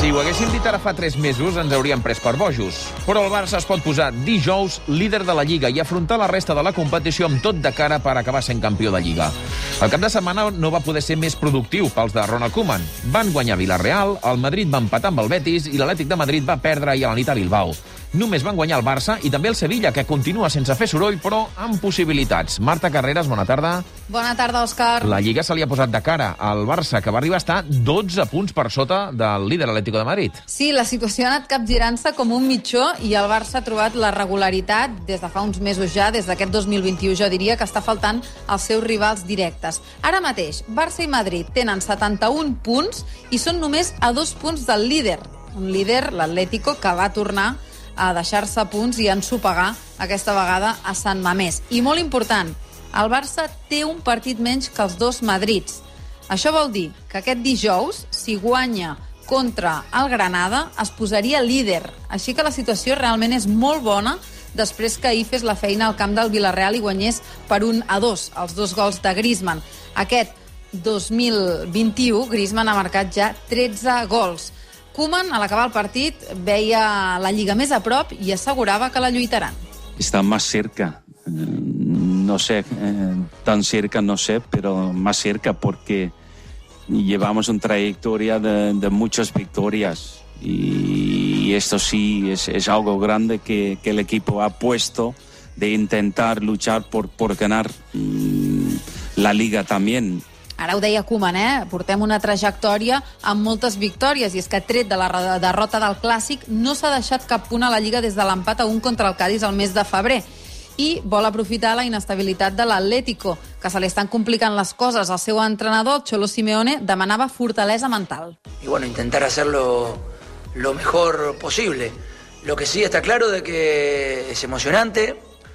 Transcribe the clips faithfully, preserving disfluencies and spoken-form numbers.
Si ho haguéssim dit ara fa tres mesos, ens hauríem pres per bojos. Però el Barça es pot posar dijous líder de la Lliga i afrontar la resta de la competició amb tot de cara per acabar sent campió de Lliga. El cap de setmana no va poder ser més productiu pels de Ronald Koeman. Van guanyar Villarreal, el Madrid va empatar amb el Betis i l'Atlètic de Madrid va perdre ahir a la nit a Bilbao. Només van guanyar el Barça i també el Sevilla, que continua sense fer soroll, però amb possibilitats. Marta Carreras, bona tarda. Bona tarda, Òscar. La Lliga se li ha posat de cara al Barça, que va arribar a estar dotze punts per sota del líder Atlético de Madrid. Sí, la situació ha anat capgirant-se com un mitjó i el Barça ha trobat la regularitat des de fa uns mesos ja, des d'aquest dos mil vint-i-u, jo diria que està faltant als seus rivals directes. Ara mateix, Barça i Madrid tenen setanta-un punts i són només a dos punts del líder. Un líder, l'Atlético, que va tornar a deixar-se punts i a ensopegar aquesta vegada a Sant Mamés. I molt important, el Barça té un partit menys que els dos Madrids. Això vol dir que aquest dijous, si guanya contra el Granada, es posaria líder. Així que la situació realment és molt bona després que ahir fes la feina al camp del Villarreal i guanyés per un a dos, els dos gols de Griezmann. Aquest dos mil vint-i-u, Griezmann ha marcat ja tretze gols. Koeman, a l'acabar el partit, veia la Lliga més a prop i assegurava que la lluitaran. Está más cerca, no sé, tan cerca no sé, pero más cerca porque llevamos una trayectoria de, de muchas victorias y esto sí es, es algo grande que, que el equipo ha puesto de intentar luchar por, por ganar mmm, la Liga también. Ara ho deia Koeman, eh? Portem una trajectòria amb moltes victòries i és que tret de la derrota del Clàssic no s'ha deixat cap punt a la Lliga des de l'empat a un contra el Cádiz al mes de febrer i vol aprofitar la inestabilitat de l'Atlético, que se li estan complicant les coses. El seu entrenador, Cholo Simeone, demanava fortalesa mental. Y bueno, intentar hacerlo lo mejor posible. Lo que sí está claro de que es emocionante,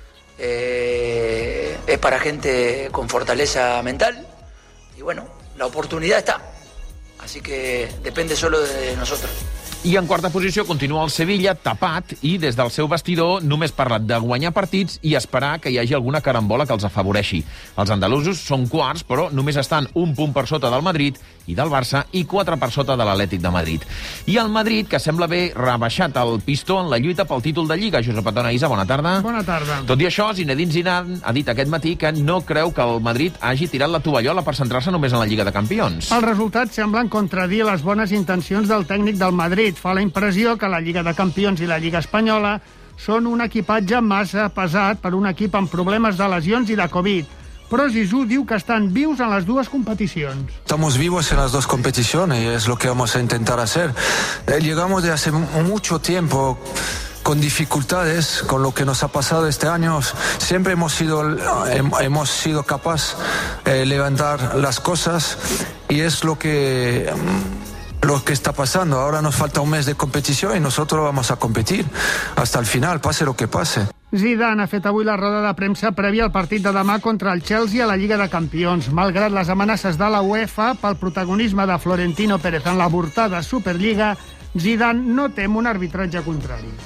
eh, es para gente con fortaleza mental. Y bueno, la oportunidad está, así que depende solo de nosotros. I en quarta posició continua el Sevilla, tapat, i des del seu vestidor només parlat de guanyar partits i esperar que hi hagi alguna carambola que els afavoreixi. Els andalusos són quarts, però només estan un punt per sota del Madrid i del Barça i quatre per sota de l'Atlètic de Madrid. I el Madrid, que sembla haver rebaixat el pistó en la lluita pel títol de Lliga. Josep Antona Isa, bona tarda. Bona tarda. Tot i això, Zinedine Zidane ha dit aquest matí que no creu que el Madrid hagi tirat la tovallola per centrar-se només en la Lliga de Campions. Els resultats semblen contradir les bones intencions del tècnic del Madrid. Fa la impressió que la Lliga de Campions i la Lliga Espanyola són un equipatge massa pesat per un equip amb problemes de lesions i de Covid. Però Zizou diu que estan vius en les dues competicions. Estamos vivos en las dos competiciones y es lo que vamos a intentar hacer. Eh, llegamos de hace mucho tiempo con dificultades, con lo que nos ha pasado este año. Siempre hemos sido, hemos sido capaces de eh, levantar las cosas y es lo que... lo que está pasando. Ahora nos falta un mes de competición y nosotros vamos a competir hasta el final, pase lo que pase. Zidane ha fet avui la roda de premsa prèvia al partit de demà contra el Chelsea a la Lliga de Campions. Malgrat les amenaces de la UEFA pel protagonisme de Florentino Pérez en l'avortada Superliga, Zidane no tem un arbitratge contrari.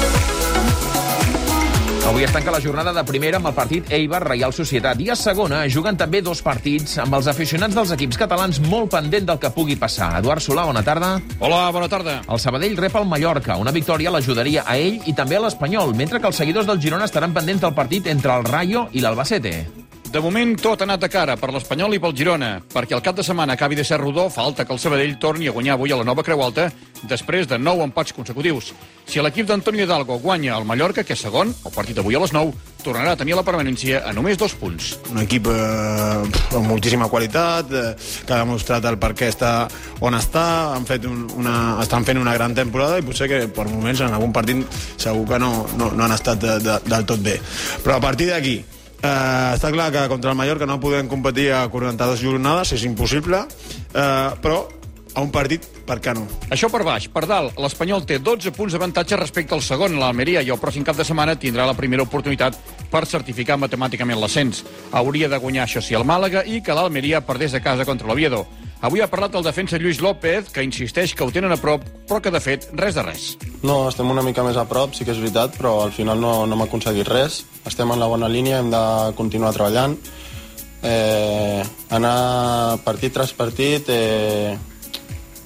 Avui es tanca la jornada de primera amb el partit Eibar-Reial Societat i a segona juguen també dos partits amb els aficionats dels equips catalans molt pendent del que pugui passar. Eduard Solà, bona tarda. Hola, bona tarda. El Sabadell rep el Mallorca. Una victòria l'ajudaria a ell i també a l'Espanyol, mentre que els seguidors del Girona estaran pendents del partit entre el Rayo i l'Albacete. De moment tot ha anat de cara per l'Espanyol i pel Girona, perquè el cap de setmana acabi de ser rodó, falta que el Sabadell torni a guanyar avui a la Nova Creu Alta després de nou empats consecutius. Si l'equip d'Antonio Hidalgo guanya el Mallorca, que és segon, el partit avui a les nou, tornarà a tenir la permanència a només dos punts. Un equip eh, amb moltíssima qualitat, eh, que ha demostrat el per què està on està, han fet un, una, estan fent una gran temporada i potser que per moments en algun partit segur que no, no, no han estat de, de, del tot bé. Però a partir d'aquí, Uh, està clar que contra el Mallorca no podem competir a quaranta-dues jornades, és impossible, uh, però a un partit, per què no? Això per baix. Per dalt, l'Espanyol té dotze punts d'avantatge respecte al segon, l'Almeria, i el pròxim cap de setmana tindrà la primera oportunitat per certificar matemàticament l'ascens. Hauria de guanyar, això sí, el Màlaga i que l'Almeria perdés a casa contra l'Oviedo. Avui ha parlat el defensa Lluís López, que insisteix que ho tenen a prop, però que de fet res de res. No, estem una mica més a prop, sí que és veritat, però al final no, no hem aconseguit res. Estem en la bona línia, hem de continuar treballant. Eh, anar partit tras partit, eh,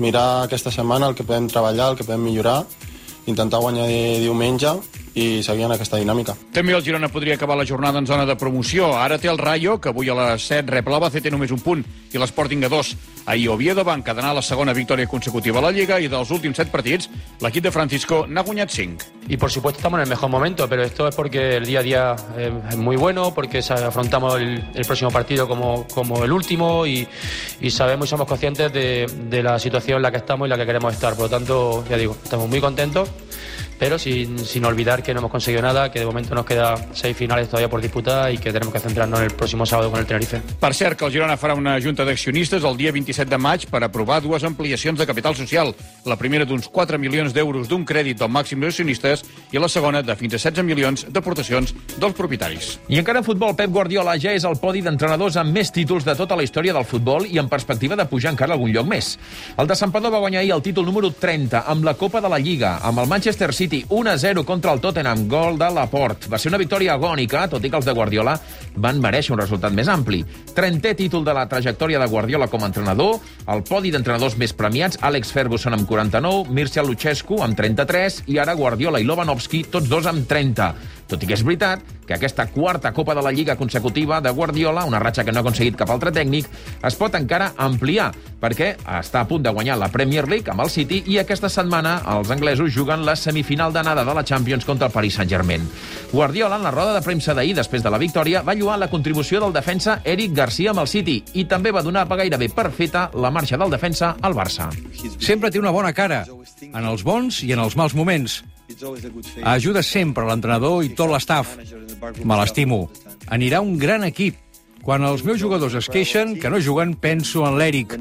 mirar aquesta setmana el que podem treballar, el que podem millorar, intentar guanyar diumenge i seguir en aquesta dinàmica. També el Girona podria acabar la jornada en zona de promoció. Ara té el Rayo, que avui a les set rep l'Albacete només un punt, i l'Sporting a dos. Ahir Oviedo va encadenar la segona victòria consecutiva a la Lliga i dels últims set partits, l'equip de Francisco n'ha guanyat cinc. Y por supuesto estamos en el mejor momento, pero esto es porque el día a día es muy bueno, porque afrontamos el, el próximo partido como, como el último y, y sabemos y somos conscientes de, de la situación en la que estamos y la que queremos estar. Por lo tanto, ya digo, estamos muy contentos, pero sin, sin olvidar que no hemos conseguido nada, que de momento nos queda seis finales todavía por disputar y que tenemos que centrarnos en el próximo sábado con el Tenerife. Per cert, que el Girona farà una junta d'accionistes el dia vint-i-set de maig per aprovar dues ampliacions de capital social. La primera d'uns quatre milions d'euros d'un crèdit del màxim d'accionistes i la segona de fins a setze milions d'aportacions dels propietaris. I encara en futbol, Pep Guardiola ja és al podi d'entrenadors amb més títols de tota la història del futbol i en perspectiva de pujar encara algun lloc més. El de Santpedor va guanyar ahir el títol número trenta amb la Copa de la Lliga, amb el Manchester City un a zero contra el Tottenham, gol de Laporte. Va ser una victòria agònica, tot i que els de Guardiola van mereixer un resultat més ampli. trentè títol de la trajectòria de Guardiola com a entrenador, el podi d'entrenadors més premiats, Alex Ferguson amb quaranta-nou, Mircea Lucescu amb trenta-tres i ara Guardiola i Lobanovski, tots dos amb trenta. Tot i que és veritat que aquesta quarta Copa de la Lliga consecutiva de Guardiola, una ratxa que no ha aconseguit cap altre tècnic, es pot encara ampliar, perquè està a punt de guanyar la Premier League amb el City i aquesta setmana els anglesos juguen la semifinal d'anada de la Champions contra el Paris Saint-Germain. Guardiola, en la roda de premsa d'ahir, després de la victòria, va lloar la contribució del defensa Eric Garcia amb el City i també va donar gairebé per feta la marxa del defensa al Barça. Sempre té una bona cara, en els bons i en els mals moments. Ajuda sempre l'entrenador i tot l'estaf. Me l'estimo. Anirà un gran equip. Quan els meus jugadors es queixen que no juguen, penso en l'Eric.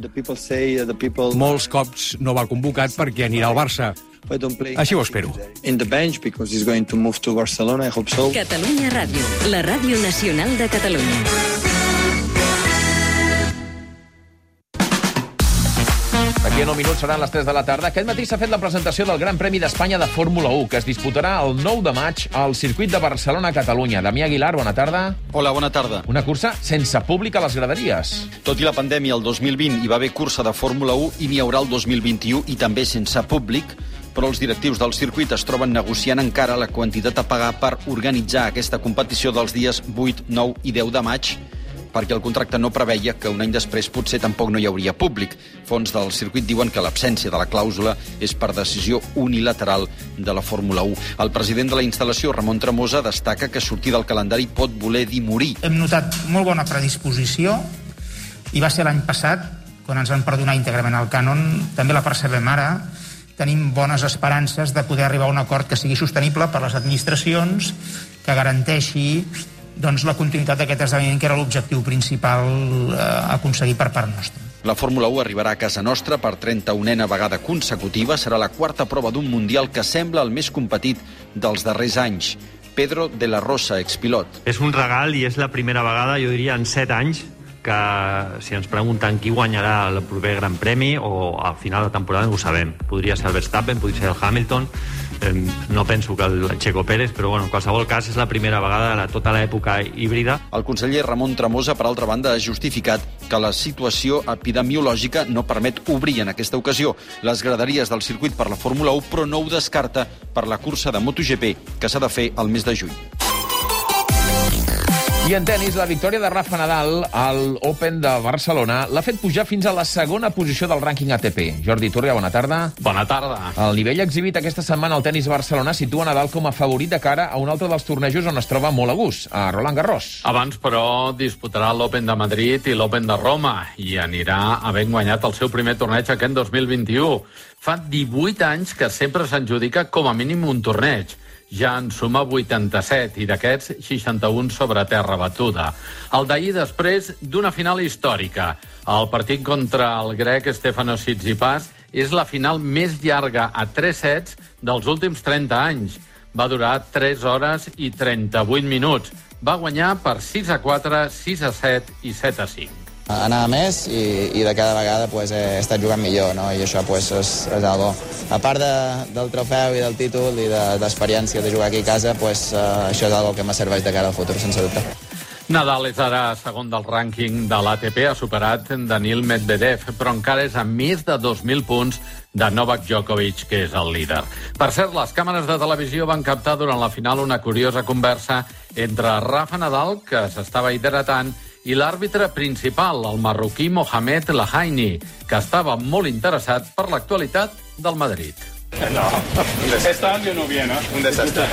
Molts cops no va convocat perquè anirà al Barça. Així ho espero. Catalunya Ràdio, la ràdio nacional de Catalunya. Aquí en un minut seran les tres de la tarda. Aquest matí s'ha fet la presentació del Gran Premi d'Espanya de Fórmula u, que es disputarà el nou de maig al circuit de Barcelona-Catalunya. Damià Aguilar, bona tarda. Hola, bona tarda. Una cursa sense públic a les graderies. Tot i la pandèmia, el dos mil vint hi va haver cursa de Fórmula u i n'hi haurà el dos mil vint-i-u i també sense públic, però els directius del circuit es troben negociant encara la quantitat a pagar per organitzar aquesta competició dels dies vuit, nou i deu de maig, perquè el contracte no preveia que un any després potser tampoc no hi hauria públic. Fons del circuit diuen que l'absència de la clàusula és per decisió unilateral de la Fórmula u. El president de la instal·lació, Ramon Tremosa, destaca que sortir del calendari pot voler dir morir. Hem notat molt bona predisposició i va ser l'any passat, quan ens van perdonar íntegrament el cànon, també la percebem ara. Tenim bones esperances de poder arribar a un acord que sigui sostenible per les administracions, que garanteixi doncs, la continuïtat d'aquest esdeveniment, que era l'objectiu principal eh, a aconseguir per part nostra. La Fórmula u arribarà a casa nostra per trenta-unena vegada consecutiva. Serà la quarta prova d'un mundial que sembla el més competit dels darrers anys. Pedro de la Rosa, expilot. És un regal i és la primera vegada, jo diria, en set anys, que si ens pregunten qui guanyarà el proper Gran Premi o al final de temporada no ho sabem. Podria ser el Verstappen, podria ser el Hamilton, eh, no penso que el Checo Pérez, però bueno, en qualsevol cas és la primera vegada de tota l'època híbrida. El conseller Ramon Tremosa, per altra banda, ha justificat que la situació epidemiològica no permet obrir en aquesta ocasió les graderies del circuit per la Fórmula u, però no ho descarta per la cursa de MotoGP, que s'ha de fer el mes de juny. I en tenis, la victòria de Rafa Nadal al Open de Barcelona l'ha fet pujar fins a la segona posició del rànquing A T P. Jordi Turria, bona tarda. Bona tarda. El nivell exhibit aquesta setmana al tenis Barcelona situa Nadal com a favorit de cara a un altre dels tornejos on es troba molt a gust, a Roland Garros. Abans, però, disputarà l'Open de Madrid i l'Open de Roma i anirà havent guanyat el seu primer torneig aquest dos mil vint-i-u. Fa divuit anys que sempre s'adjudica com a mínim un torneig. Ja en suma vuitanta-set, i d'aquests seixanta-un sobre terra batuda. El d'ahir després d'una final històrica. El partit contra el grec Stefanos Tsitsipas és la final més llarga a tres sets dels últims trenta anys. Va durar tres hores i trenta-vuit minuts. Va guanyar per sis a quatre, sis a set i set a cinc. Anava més i, i de cada vegada pues, he estat jugant millor, no? I això pues, és, és algo. A part de, del trofeu i del títol i de, d'experiència de jugar aquí a casa, pues, uh, això és algo que me serveix de cara al futur, sense dubte. Nadal és ara segon del rànquing de l'A T P, ha superat Daniil Medvedev, però encara és a més de dos mil punts de Novak Djokovic, que és el líder. Per cert, les càmeres de televisió van captar durant la final una curiosa conversa entre Rafa Nadal, que s'estava hidratant, i l'àrbitre principal, el marroquí Mohamed Lahaini, que estava molt interessat per l'actualitat del Madrid. No, este año no viene. Un desastre.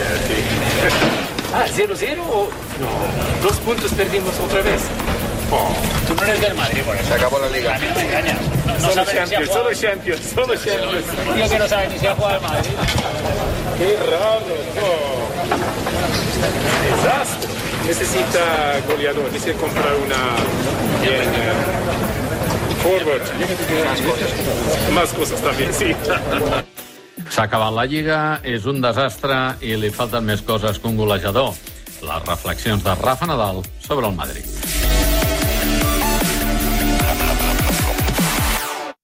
Ah, cero cero o no? Dos puntos perdimos otra vez. Oh. Tú no eres del Madrid, por eso. Se acabó la liga. No me engañas. No solo Champions, solo Champions, solo Champions. Tío que no sabe ni si ha jugado al Madrid. Qué raro. Oh. Desastre. Necesita goleador, necesita comprar una bien uh, forward. Más cosas. Más cosas también, sí. S'ha acabat la Lliga, és un desastre i li falten més coses que un golejador. Les reflexions de Rafa Nadal sobre el Madrid.